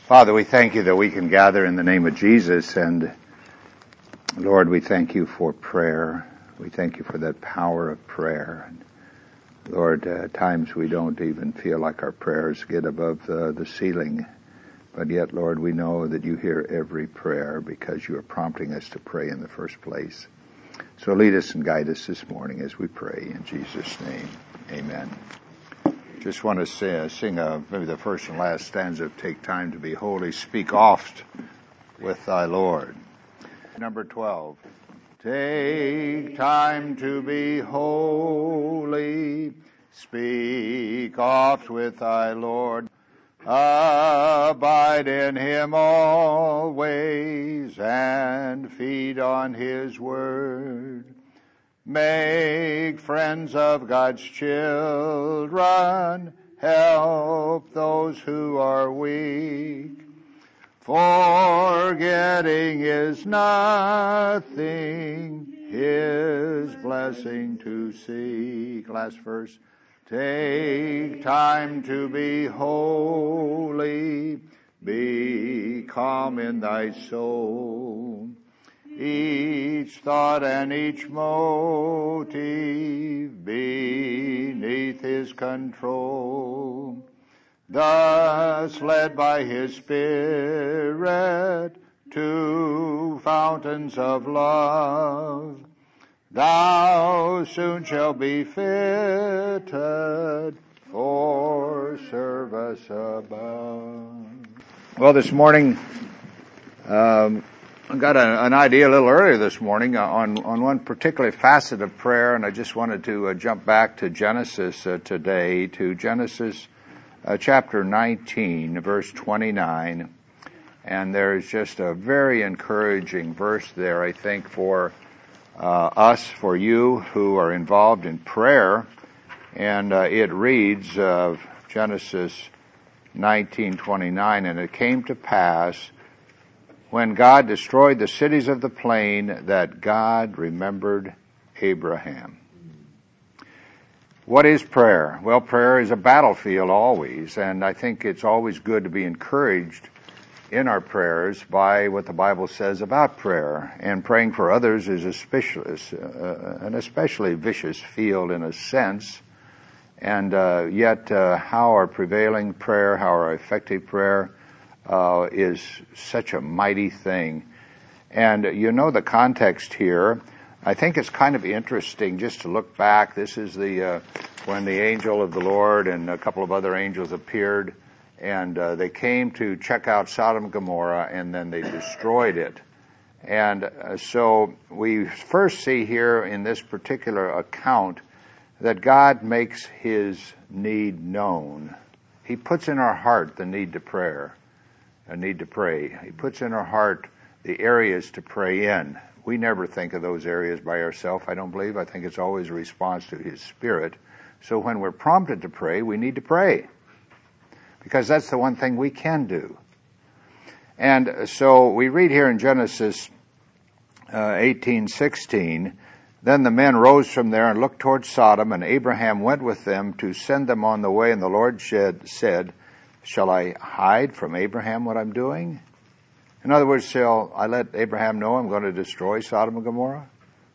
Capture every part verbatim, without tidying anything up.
Father, we thank you that we can gather in the name of Jesus, and Lord, we thank you for prayer. We thank you for that power of prayer. And Lord, at times we don't even feel like our prayers get above the, the ceiling, but yet, Lord, we know that you hear every prayer because you are prompting us to pray in the first place. So lead us and guide us this morning as we pray in Jesus' name. Amen. Just want to say, sing a, maybe the first and last stanza of Take Time to Be Holy, Speak Oft with Thy Lord. Number twelve. Take time to be holy, speak oft with Thy Lord. Abide in Him always and feed on His word. Make friends of God's children, help those who are weak. Forgetting is nothing, His blessing to seek. Last verse. Take time to be holy, be calm in thy soul. Each thought and each motive beneath His control. Thus led by His Spirit to fountains of love, thou soon shalt be fitted for service above. Well, this morning, um, I got a, an idea a little earlier this morning on, on one particular facet of prayer, and I just wanted to uh, jump back to Genesis uh, today, to Genesis uh, chapter nineteen, verse twenty-nine. And there's just a very encouraging verse there, I think, for uh, us, for you who are involved in prayer. And uh, it reads, uh, Genesis nineteen twenty-nine, and it came to pass, when God destroyed the cities of the plain, that God remembered Abraham. What is prayer? Well, prayer is a battlefield always, and I think it's always good to be encouraged in our prayers by what the Bible says about prayer. And praying for others is especially, uh, an especially vicious field in a sense. And uh, yet uh, how our prevailing prayer, how our effective prayer Uh, is such a mighty thing. And you know the context here. I think it's kind of interesting just to look back. This is the uh, when the angel of the Lord and a couple of other angels appeared, and uh, they came to check out Sodom and Gomorrah, and then they destroyed it. And uh, so we first see here in this particular account that God makes His need known. He puts in our heart the need to prayer. A need to pray. He puts in our heart the areas to pray in. We never think of those areas by ourselves, I don't believe. I think it's always a response to His Spirit. So when we're prompted to pray, we need to pray, because that's the one thing we can do. And so we read here in Genesis uh, eighteen sixteen, then the men rose from there and looked toward Sodom, and Abraham went with them to send them on the way, and the Lord said, shall I hide from Abraham what I'm doing? In other words, shall I let Abraham know I'm going to destroy Sodom and Gomorrah?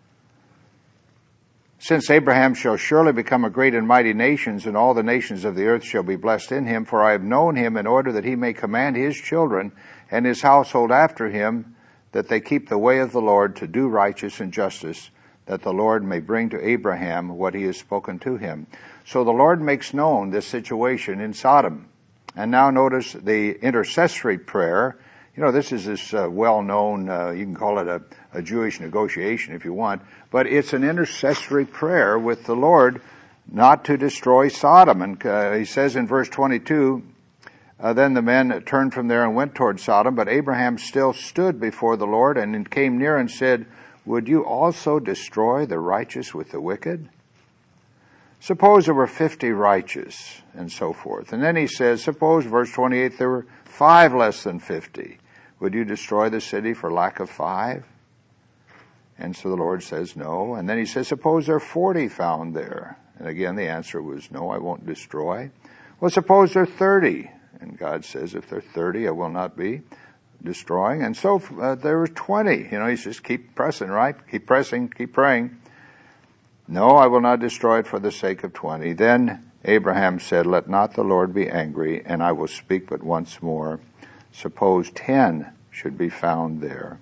Since Abraham shall surely become a great and mighty nation, and all the nations of the earth shall be blessed in him, for I have known him in order that he may command his children and his household after him, that they keep the way of the Lord to do righteousness and justice, that the Lord may bring to Abraham what he has spoken to him. So the Lord makes known this situation in Sodom. And now notice the intercessory prayer. You know, this is this uh, well-known, uh, you can call it a, a Jewish negotiation if you want, but it's an intercessory prayer with the Lord not to destroy Sodom. And uh, he says in verse twenty-two, uh, then the men turned from there and went toward Sodom, but Abraham still stood before the Lord and came near and said, would you also destroy the righteous with the wicked? Suppose there were fifty righteous, and so forth. And then he says, suppose, verse twenty-eight, there were five less than fifty. Would you destroy the city for lack of five? And so the Lord says, no. And then he says, suppose there are forty found there. And again, the answer was, no, I won't destroy. Well, suppose there are thirty. And God says, if they're thirty, I will not be destroying. And so uh, there were twenty. You know, he says, keep pressing, right? Keep pressing, keep praying. No, I will not destroy it for the sake of twenty. Then Abraham said, let not the Lord be angry, and I will speak but once more. Suppose ten should be found there.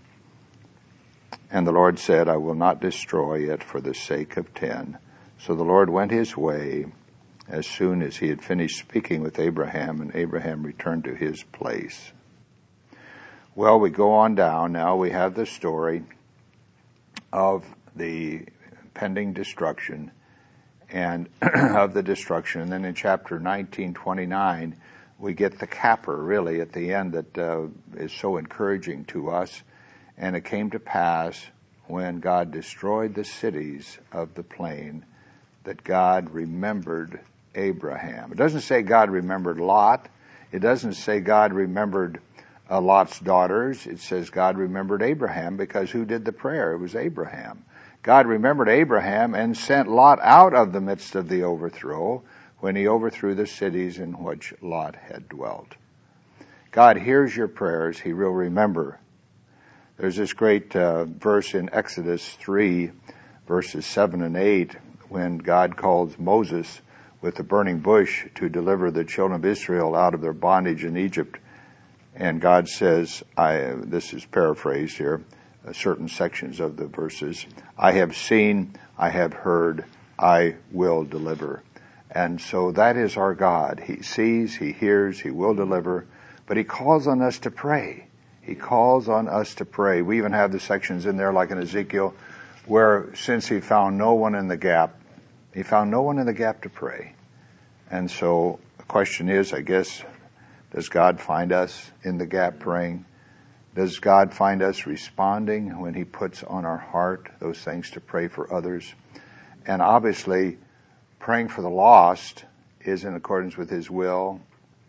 And the Lord said, I will not destroy it for the sake of ten. So the Lord went his way as soon as he had finished speaking with Abraham, and Abraham returned to his place. Well, we go on down. Now we have the story of the pending destruction and of the destruction. And then in chapter nineteen twenty-nine, we get the capper, really, at the end that uh, is so encouraging to us. And it came to pass, when God destroyed the cities of the plain, that God remembered Abraham. It doesn't say God remembered Lot. It doesn't say God remembered uh, Lot's daughters. It says God remembered Abraham, because who did the prayer? It was Abraham. God remembered Abraham and sent Lot out of the midst of the overthrow when he overthrew the cities in which Lot had dwelt. God hears your prayers. He will remember. There's this great uh, verse in Exodus three, verses seven and eight, when God calls Moses with the burning bush to deliver the children of Israel out of their bondage in Egypt. And God says, I, this is paraphrased here, uh, certain sections of the verses, I have seen, I have heard, I will deliver. And so that is our God. He sees, He hears, He will deliver, but He calls on us to pray. He calls on us to pray. We even have the sections in there, like in Ezekiel, where since He found no one in the gap, He found no one in the gap to pray. And so the question is, I guess, does God find us in the gap praying? Does God find us responding when He puts on our heart those things to pray for others? And obviously, praying for the lost is in accordance with His will.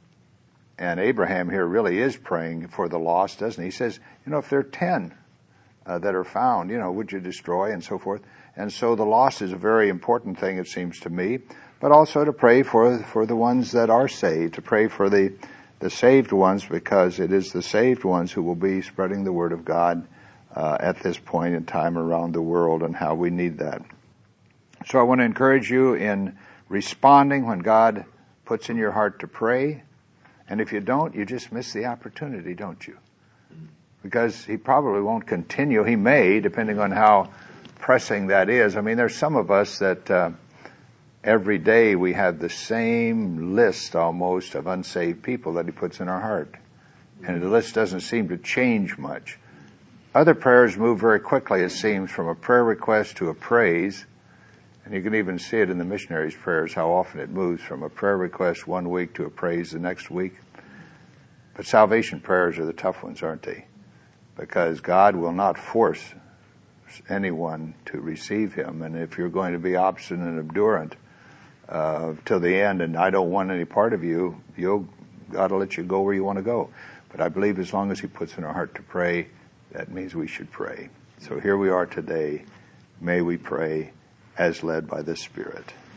And Abraham here really is praying for the lost, doesn't he? He says, you know, if there are ten uh, that are found, you know, would you destroy, and so forth. And so the lost is a very important thing, it seems to me, but also to pray for for the ones that are saved, to pray for the, the saved ones, because it is the saved ones who will be spreading the word of God uh, at this point in time around the world, and how we need that. So I want to encourage you in responding when God puts in your heart to pray. And if you don't, you just miss the opportunity, don't you? Because He probably won't continue. He may, depending on how pressing that is. I mean, there's some of us that uh, every day we have the same list almost of unsaved people that He puts in our heart. And the list doesn't seem to change much. Other prayers move very quickly, it seems, from a prayer request to a praise. And you can even see it in the missionaries' prayers, how often it moves from a prayer request one week to a praise the next week. But salvation prayers are the tough ones, aren't they? Because God will not force anyone to receive Him. And if you're going to be obstinate and obdurant uh, till the end, and I don't want any part of you, you'll, God will let you go where you want to go. But I believe as long as He puts in our heart to pray, that means we should pray. So here we are today. May we pray as led by the Spirit.